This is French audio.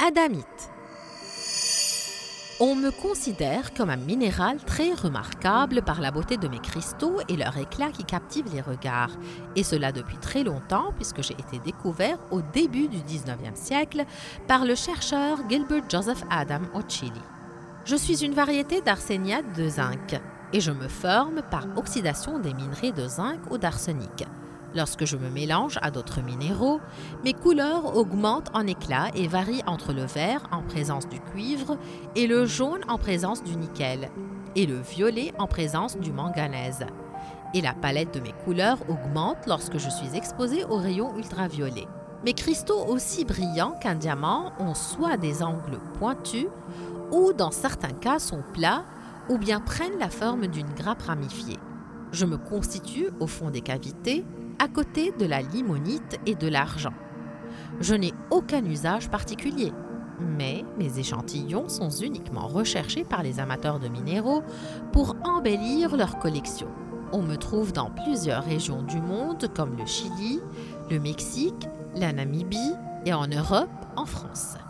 Adamite. On me considère comme un minéral très remarquable par la beauté de mes cristaux et leur éclat qui captive les regards. Et cela depuis très longtemps puisque j'ai été découvert au début du 19e siècle par le chercheur Gilbert Joseph Adam au Chili. Je suis une variété d'arséniate de zinc et je me forme par oxydation des minerais de zinc ou d'arsenic. Lorsque je me mélange à d'autres minéraux, mes couleurs augmentent en éclat et varient entre le vert en présence du cuivre et le jaune en présence du nickel et le violet en présence du manganèse. Et la palette de mes couleurs augmente lorsque je suis exposée aux rayons ultraviolets. Mes cristaux aussi brillants qu'un diamant ont soit des angles pointus ou dans certains cas sont plats ou bien prennent la forme d'une grappe ramifiée. Je me constitue au fond des cavités à côté de la limonite et de l'argent. Je n'ai aucun usage particulier, mais mes échantillons sont uniquement recherchés par les amateurs de minéraux pour embellir leur collection. On me trouve dans plusieurs régions du monde comme le Chili, le Mexique, la Namibie et en Europe, en France.